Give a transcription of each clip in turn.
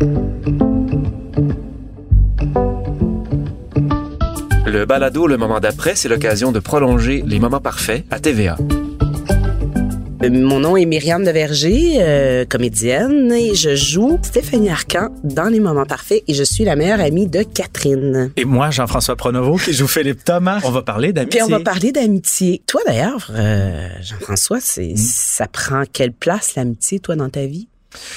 Le balado Le Moment d'après, c'est l'occasion de prolonger les moments parfaits à TVA. Mon nom est Myriam Deverger, comédienne, et je joue Stéphanie Arcan dans Les Moments parfaits et je suis la meilleure amie de Catherine. Et moi, Jean-François Pronovo, qui joue Philippe Thomas. On va parler d'amitié. Puis on va parler d'amitié. Toi, d'ailleurs, Jean-François, ça prend quelle place, l'amitié, toi, dans ta vie?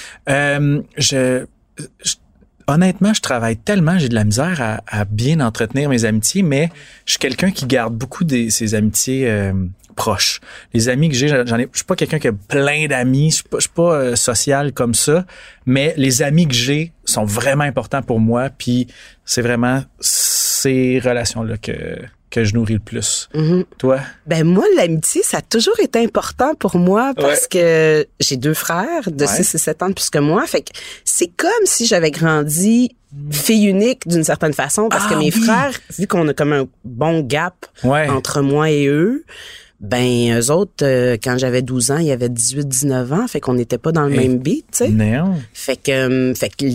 Honnêtement, je travaille tellement, j'ai de la misère à bien entretenir mes amitiés, mais je suis quelqu'un qui garde beaucoup ses amitiés proches. Les amis que je suis pas quelqu'un qui a plein d'amis, je suis pas social comme ça, mais les amis que j'ai sont vraiment importants pour moi, puis c'est vraiment ces relations-là que je nourris le plus. Mm-hmm. Toi? Ben moi, l'amitié, ça a toujours été important pour moi parce que j'ai 2 frères de 6 et 7 ans de plus que moi. Fait que c'est comme si j'avais grandi fille unique d'une certaine façon parce que mes frères, vu qu'on a comme un bon gap entre moi et eux, ben eux autres, quand j'avais 12 ans, il y avait 18-19 ans, fait qu'on n'était pas dans le même beat, tu sais. Non. Fait que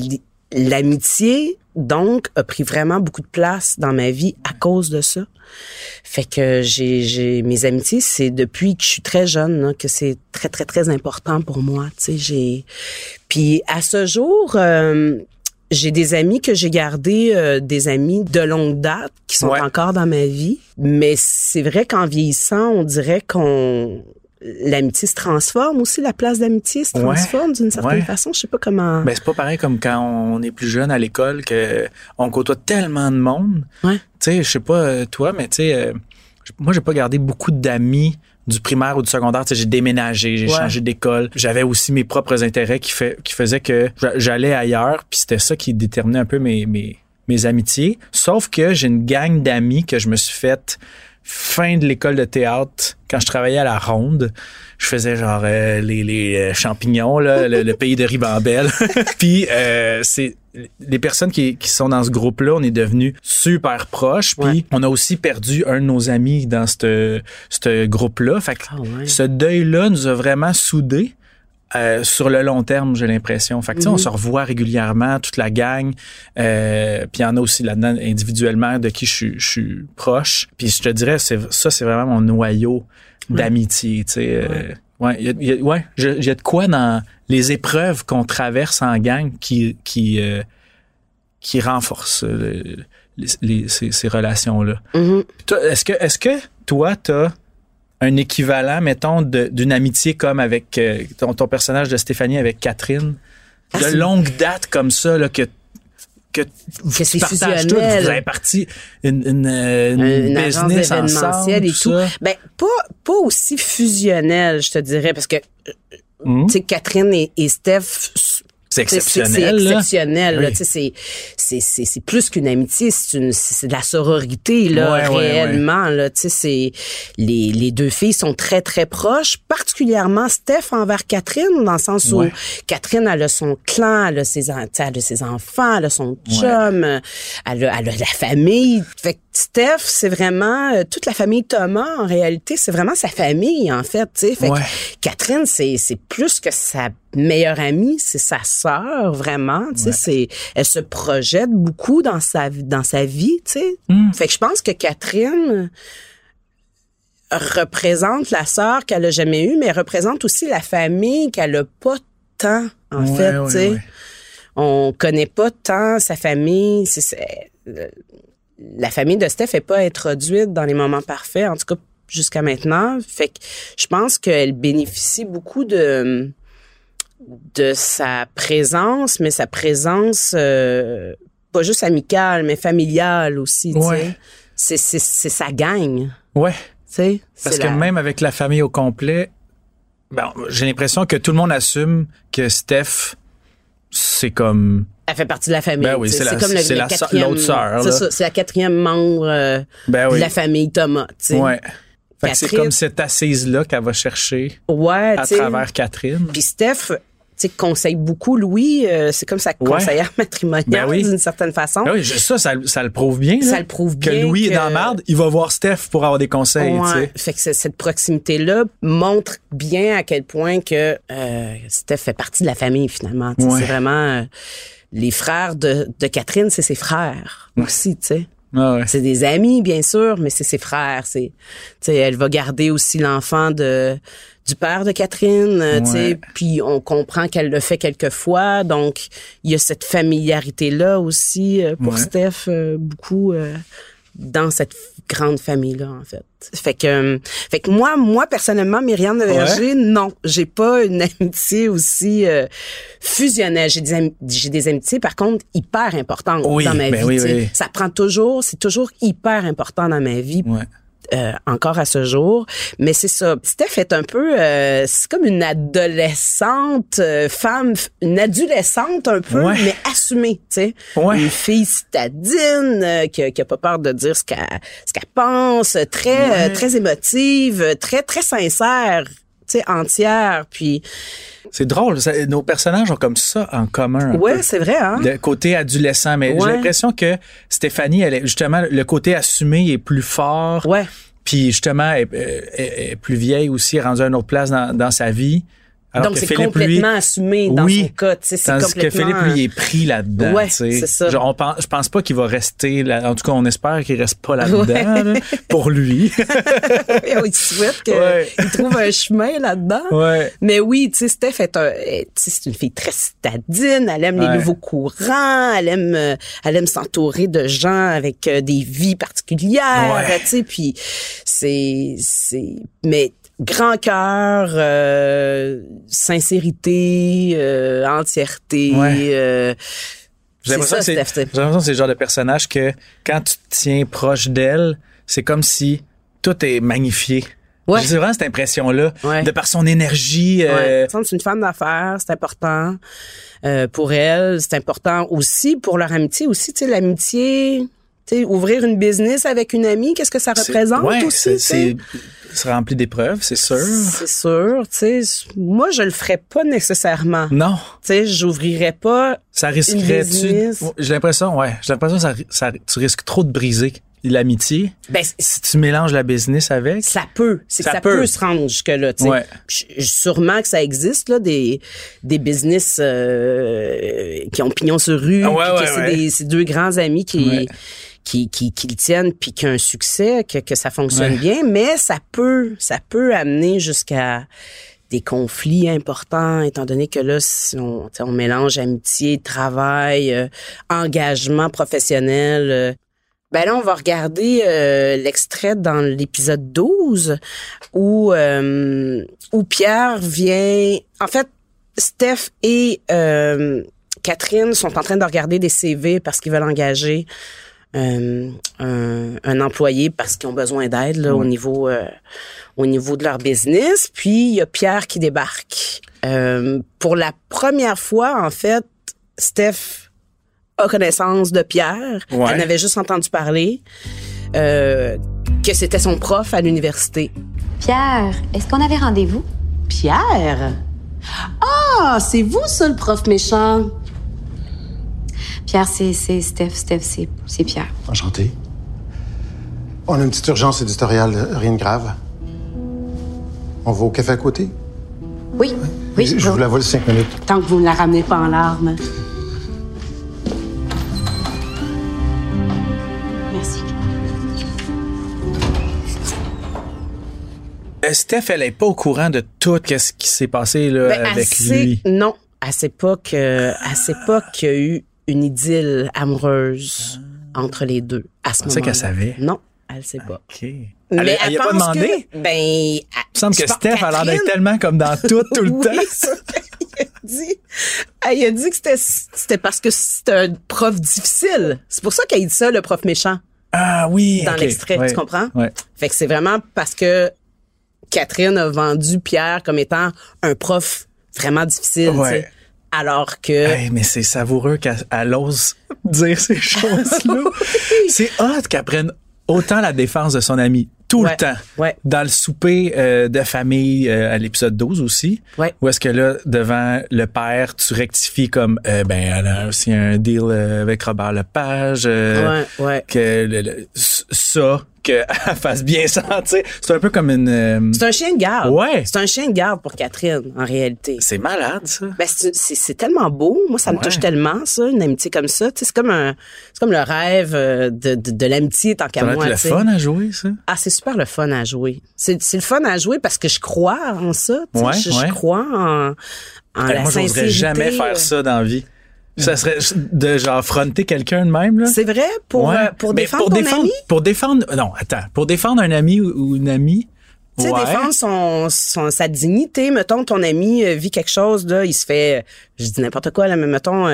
l'amitié, donc, a pris vraiment beaucoup de place dans ma vie à cause de ça. Fait que j'ai mes amitiés, c'est depuis que je suis très jeune là, que c'est très, très, très important pour moi. Tu sais, puis à ce jour, j'ai des amis que j'ai gardés, des amis de longue date qui sont encore dans ma vie. Mais c'est vrai qu'en vieillissant, on dirait l'amitié se transforme aussi, la place d'amitié se transforme d'une certaine façon. Je sais pas comment. Ben, c'est pas pareil comme quand on est plus jeune à l'école que on côtoie tellement de monde. Tu sais, je sais pas toi, mais tu sais, moi j'ai pas gardé beaucoup d'amis du primaire ou du secondaire. Tu sais, j'ai déménagé, j'ai changé d'école. J'avais aussi mes propres intérêts qui faisaient que j'allais ailleurs, puis c'était ça qui déterminait un peu mes amitiés. Sauf que j'ai une gang d'amis que je me suis faite fin de l'école de théâtre, quand je travaillais à la Ronde, je faisais genre les champignons, là, le pays de Ribambelle. Puis c'est les personnes qui sont dans ce groupe-là, on est devenus super proches. Puis on a aussi perdu un de nos amis dans ce groupe-là. Fait que ce deuil-là nous a vraiment soudés. Sur le long terme, j'ai l'impression. Fait que, on se revoit régulièrement, toute la gang. Puis il y en a aussi là-dedans individuellement de qui je suis proche. Puis je te dirais, c'est vraiment mon noyau d'amitié. Tu sais, il y a de quoi dans les épreuves qu'on traverse en gang qui renforce ces relations-là. Mm-hmm. Toi, est-ce que toi, t'as un équivalent, mettons, d'une amitié comme avec ton personnage de Stéphanie avec Catherine, de longue date comme ça, là, que c'est fusionnel. Tout, vous avez parti une business ensemble, et tout. Ben, pas aussi fusionnel, je te dirais, parce que, tu sais, Catherine et Steph, c'est exceptionnel. C'est exceptionnel. Là. C'est plus qu'une amitié, c'est de la sororité là, réellement. Là, c'est les 2 filles sont très très proches, particulièrement Steph envers Catherine, dans le sens où Catherine elle a son clan, elle a ses enfants, elle a son chum, elle a la famille. Fait que Steph, c'est vraiment toute la famille Thomas. En réalité, c'est vraiment sa famille en fait. Fait que Catherine, c'est plus que sa meilleure amie, c'est sa sœur vraiment. Elle se projette beaucoup dans sa vie. Fait que je pense que Catherine représente la sœur qu'elle a jamais eue, mais elle représente aussi la famille qu'elle a pas tant en fait. On connaît pas tant sa famille. La famille de Steph est pas introduite dans les moments parfaits, en tout cas jusqu'à maintenant. Fait que je pense qu'elle bénéficie beaucoup de sa présence, mais sa présence pas juste amicale, mais familiale aussi. C'est sa gang. Ouais. Parce que même avec la famille au complet, j'ai l'impression que tout le monde assume que Steph, c'est comme... Elle fait partie de la famille. Ben oui, c'est comme l'autre sœur. C'est ça, c'est la 4e membre de la famille Thomas. Ouais. Fait que c'est comme cette assise-là qu'elle va chercher à travers Catherine. Puis Steph, conseille beaucoup Louis. C'est comme sa conseillère matrimoniale d'une certaine façon. Ben oui, ça le prouve bien. Ça le prouve bien. Que Louis est dans la merde, il va voir Steph pour avoir des conseils. Fait que cette proximité-là montre bien à quel point que Steph fait partie de la famille finalement. C'est vraiment... les frères de Catherine, c'est ses frères aussi, tu sais. Ah ouais. C'est des amis, bien sûr, mais c'est ses frères. Tu sais, elle va garder aussi l'enfant du père de Catherine, tu sais, puis on comprend qu'elle le fait quelquefois, donc il y a cette familiarité-là aussi pour Steph, beaucoup dans cette grande famille-là, en fait. Fait que moi, personnellement, Myriam de Verger, non, j'ai pas une amitié aussi fusionnelle. J'ai des amitiés, par contre, hyper importantes dans ma vie. Oui. Ça prend toujours, c'est toujours hyper important dans ma vie. Ouais. Encore à ce jour, mais c'est ça. Steph est un peu, c'est comme une adolescente femme, une adolescente un peu, mais assumée, tu sais, une fille citadine qui a pas peur de dire ce qu'elle pense, très émotive, très sincère, tu sais, entière, puis. C'est drôle, nos personnages ont comme ça en commun. Oui, c'est vrai, hein. Le côté adolescent, mais j'ai l'impression que Stéphanie, elle est justement, le côté assumé est plus fort. Ouais. Puis justement, elle est plus vieille aussi, rendue à une autre place dans sa vie. Alors donc, que c'est Philippe, complètement assumé dans son cas. Tu sais, c'est tandis complètement... que Philippe, lui, est pris là-dedans. Ouais, c'est ça. Genre, je pense pas qu'il va rester là. En tout cas, on espère qu'il reste pas là-dedans, là, pour lui. On souhaite qu'il trouve un chemin là-dedans. Ouais. Mais oui, tu sais, Steph c'est une fille très citadine. Elle aime les nouveaux courants. Elle aime s'entourer de gens avec des vies particulières. Tu sais, puis mais grand cœur, sincérité, entièreté. J'ai l'impression que c'est le genre de personnage que quand tu te tiens proche d'elle, c'est comme si tout est magnifié. Ouais. J'ai vraiment cette impression-là, de par son énergie. C'est une femme d'affaires, c'est important pour elle. C'est important aussi pour leur amitié. Aussi, tu sais, l'amitié... T'sais, ouvrir une business avec une amie, qu'est-ce que ça représente aussi? C'est rempli d'épreuves, c'est sûr. C'est sûr. Tu sais, moi, je le ferais pas nécessairement. Non. Tu sais, j'ouvrirais pas. Ça risquerait-tu? J'ai l'impression que tu risques trop de briser l'amitié. Ben, si tu mélanges la business avec. Ça peut. Ça peut se rendre jusque-là, tu sais. Sûrement que ça existe, là, des business qui ont pignon sur rue. C'est deux grands amis qui le tiennent puis qui ont un succès, que ça fonctionne bien, mais ça peut amener jusqu'à des conflits importants, étant donné que là, si on mélange amitié, travail, engagement professionnel. Ben là, on va regarder l'extrait dans l'épisode 12 où Pierre vient... En fait, Steph et Catherine sont en train de regarder des CV parce qu'ils veulent engager un employé parce qu'ils ont besoin d'aide là, au niveau de leur business. Puis il y a Pierre qui débarque. Pour la première fois, en fait, Steph a connaissance de Pierre. Elle n'avait juste entendu parler que c'était son prof à l'université. Pierre, est-ce qu'on avait rendez-vous? Pierre? Ah, c'est vous ça le prof méchant? Pierre, c'est Steph. Steph, c'est Pierre. Enchanté. On a une petite urgence éditoriale, rien de grave. On va au café à côté? Oui. Je vous la vole 5 minutes. Tant que vous ne la ramenez pas en larmes. Merci. Steph, elle est pas au courant de tout ce qui s'est passé là, avec lui. Non, elle sait pas qu'il y a eu une idylle amoureuse entre les deux à ce moment-là. C'est qu'elle savait? Non, elle sait pas. OK. Mais elle a pas demandé? Il me semble que Steph a l'air d'être tellement comme dans tout le temps. Ça, il a dit que c'était parce que c'était un prof difficile. C'est pour ça qu'elle dit ça, le prof méchant. Ah oui. Dans l'extrait, tu comprends? Ouais. Fait que c'est vraiment parce que Catherine a vendu Pierre comme étant un prof vraiment difficile, tu sais. Alors que... Hey, mais c'est savoureux qu'elle ose dire ces choses-là. C'est hot qu'elle prenne autant la défense de son ami tout le temps. Dans le souper de famille à l'épisode 12 aussi. Où est-ce que là, devant le père, tu rectifies comme elle a aussi un deal avec Robert Lepage. Que ça, qu'elle fasse bien sentir. C'est un peu comme une... C'est un chien de garde. Ouais. C'est un chien de garde pour Catherine, en réalité. C'est malade, ça. Ben, c'est tellement beau. Moi, ça me touche tellement, ça, une amitié comme ça. Tu sais, c'est comme le rêve de l'amitié tant qu'à moi. Ça va être le fun à jouer, ça? Ah, c'est super le fun à jouer. C'est le fun à jouer parce que je crois en ça. Je crois en la moi, sincérité. j'oserais jamais faire ça dans la vie. Ça serait de genre fronter quelqu'un de même, là. C'est vrai? Pour défendre ton ami? Pour défendre un ami ou une amie. Tu sais, défendre sa dignité. Mettons, ton ami vit quelque chose, là, il se fait, je dis n'importe quoi, là, mais mettons,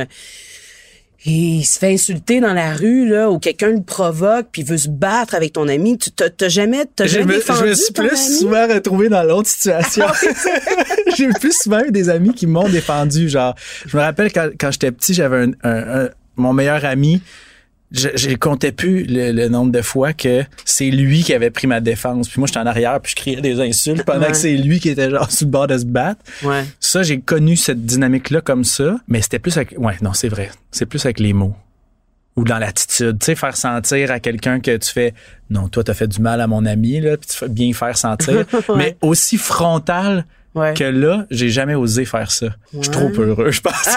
il se fait insulter dans la rue, là, ou quelqu'un le provoque, puis il veut se battre avec ton ami. T'as jamais défendu je me suis ton plus ami? souvent retrouvé dans l'autre situation. J'ai plus souvent eu des amis qui m'ont défendu. Genre, je me rappelle quand j'étais petit, j'avais mon meilleur ami. Je comptais plus le nombre de fois que c'est lui qui avait pris ma défense. Puis moi, j'étais en arrière, puis je criais des insultes pendant que c'est lui qui était genre sur le bord de se battre. Ouais. Ça, j'ai connu cette dynamique-là comme ça, mais c'était plus avec... Ouais, non, c'est vrai. C'est plus avec les mots. Ou dans l'attitude. Tu sais, faire sentir à quelqu'un que tu fais « Non, toi, t'as fait du mal à mon ami, là, puis tu fais bien faire sentir. » Mais aussi frontal que là, j'ai jamais osé faire ça. Je suis trop heureux, je pense.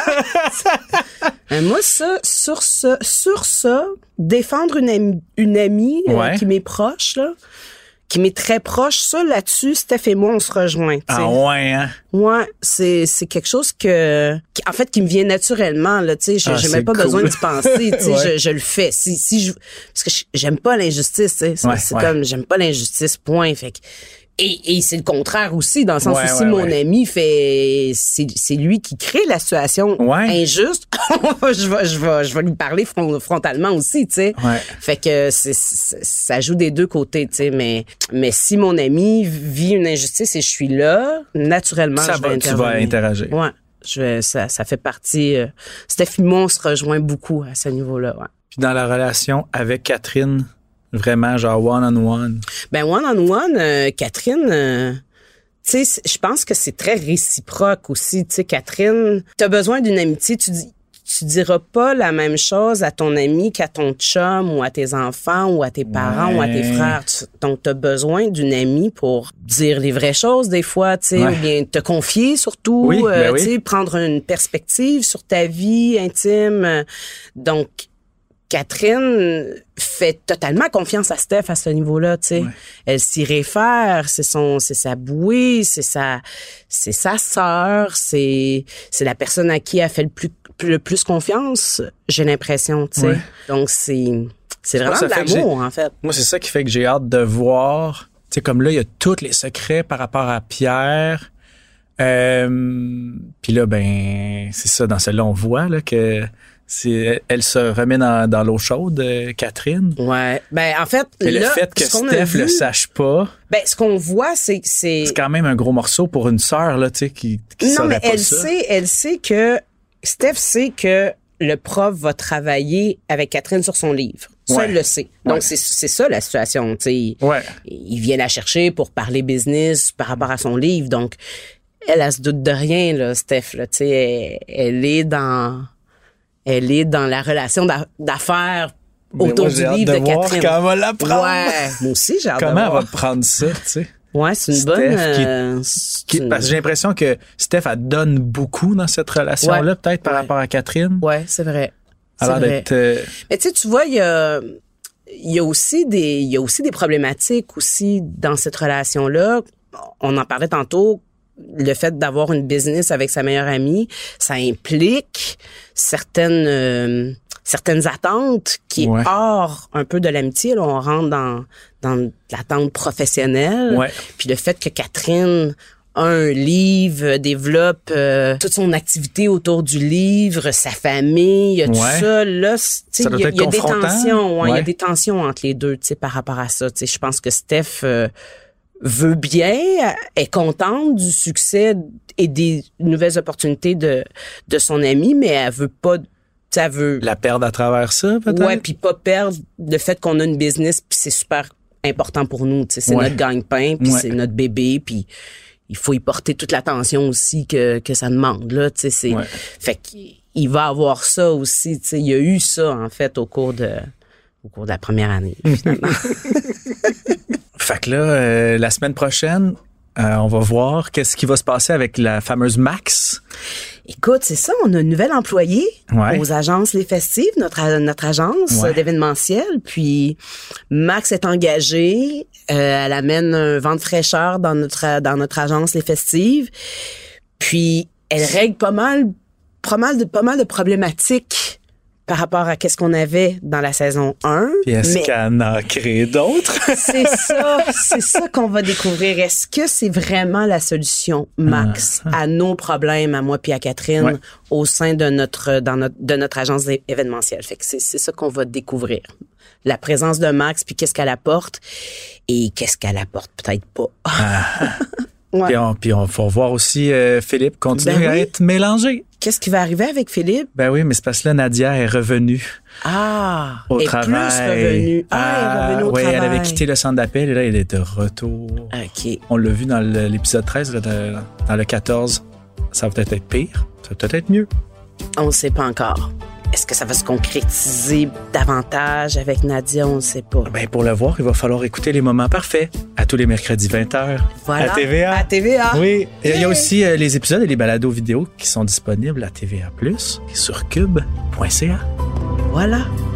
Moi, sur ça, défendre une amie qui m'est proche, là, qui m'est très proche, ça, là-dessus, Steph et moi, on se rejoint. T'sais. Ah ouais, hein? Ouais, c'est quelque chose qui me vient naturellement, là, tu sais, j'ai même pas besoin d'y penser, tu sais, je le fais. Parce que j'aime pas l'injustice, tu sais. C'est comme, j'aime pas l'injustice, point. Fait que, et c'est le contraire aussi, dans le sens où si mon ami c'est lui qui crée la situation injuste, je vais lui parler frontalement aussi, tu sais. Ouais. Fait que ça joue des deux côtés, tu sais. Mais si mon ami vit une injustice et je suis là, naturellement, je vais intervenir. Tu vas interagir. Ouais. Ça fait partie. Steph et moi, on se rejoint beaucoup à ce niveau-là, ouais. Puis dans la relation avec Catherine, vraiment, genre one-on-one. Ben, one-on-one, Catherine, tu sais, je pense que c'est très réciproque aussi. Tu sais, Catherine, t'as besoin d'une amitié. Tu diras pas la même chose à ton ami qu'à ton chum ou à tes enfants ou à tes parents ou à tes frères. Donc, t'as besoin d'une amie pour dire les vraies choses des fois, tu sais, ou bien te confier surtout, tu sais, prendre une perspective sur ta vie intime. Donc, Catherine fait totalement confiance à Steph à ce niveau-là, tu sais. Ouais. Elle s'y réfère, c'est sa bouée, c'est sa sœur, c'est la personne à qui elle fait le plus confiance, j'ai l'impression, tu sais. Ouais. Donc c'est vraiment de l'amour, en fait. Moi, c'est ça qui fait que j'ai hâte de voir, tu sais, comme là, il y a tous les secrets par rapport à Pierre. Puis là, ben, c'est ça, dans celle-là, on voit, là, que elle se remet dans l'eau chaude, Catherine. Ouais. Ben, en fait, mais le fait que Steph le sache pas. Ben, ce qu'on voit, c'est quand même un gros morceau pour une sœur, là, tu sais, qui non, mais elle pas ça. Elle sait que, Steph sait que le prof va travailler avec Catherine sur son livre. Ça, elle le sait. Donc, c'est ça, la situation, tu sais. Ouais. Il vient la chercher pour parler business par rapport à son livre. Donc, elle se doute de rien, là, Steph, là, tu sais. Elle est dans la relation d'affaires autour du livre de Catherine. Comment elle va l'apprendre? Ouais, moi aussi, j'ai hâte de voir. Comment elle va prendre ça, tu sais? Ouais, c'est une bonne... Parce que j'ai l'impression que Steph, elle donne beaucoup dans cette relation-là, peut-être par rapport à Catherine. Ouais, c'est vrai. Alors d'être... Mais tu vois, il y a aussi des problématiques aussi dans cette relation-là. On en parlait tantôt. Le fait d'avoir une business avec sa meilleure amie, ça implique certaines attentes qui est hors un peu de l'amitié. Là, on rentre dans l'attente professionnelle. Ouais. Puis le fait que Catherine a un livre, développe toute son activité autour du livre, sa famille, tout ça. Là, il y a des tensions. Il y a des tensions entre les deux, par rapport à ça. Je pense que Steph veut bien, est contente du succès et des nouvelles opportunités de son ami, mais elle veut pas, elle veut la perdre à travers ça, peut-être. Ouais, puis pas perdre le fait qu'on a une business, puis c'est super important pour nous, c'est notre gagne-pain, puis c'est notre bébé, puis il faut y porter toute l'attention aussi que ça demande là, tu sais, fait qu'il va avoir ça aussi, tu sais, il y a eu ça en fait au cours de au cours de la première année, finalement. Fait que là, la semaine prochaine, on va voir qu'est-ce qui va se passer avec la fameuse Max. Écoute, c'est ça, on a une nouvelle employée aux agences Les Festives, notre agence d'événementiel. Puis Max est engagée, elle amène un vent de fraîcheur dans notre agence Les Festives. Puis elle règle pas mal de problématiques par rapport à qu'est-ce qu'on avait dans la saison 1. Puis est-ce qu'elle en a créé d'autres? C'est ça qu'on va découvrir. Est-ce que c'est vraiment la solution, Max, à nos problèmes, à moi puis à Catherine, au sein de notre agence événementielle? Fait que c'est ça qu'on va découvrir. La présence de Max, puis qu'est-ce qu'elle apporte et qu'est-ce qu'elle apporte peut-être pas. Ouais. Puis on va voir aussi Philippe continuer à être mélangé. Qu'est-ce qui va arriver avec Philippe? Ben oui, mais c'est parce que là, Nadia est revenue. Au travail. Elle est revenue au travail. Elle avait quitté le centre d'appel et là, elle est de retour. OK. On l'a vu dans l'épisode 13, là, dans le 14. Ça va peut-être être pire. Ça va peut-être être mieux. On ne sait pas encore. Est-ce que ça va se concrétiser davantage avec Nadia? On ne sait pas. Ben, pour le voir, il va falloir écouter Les Moments Parfaits à tous les mercredis 20h. Voilà. À TVA. À TVA. Oui. Et il y a aussi les épisodes et les balados vidéo qui sont disponibles à TVA+, et sur cube.ca. Voilà.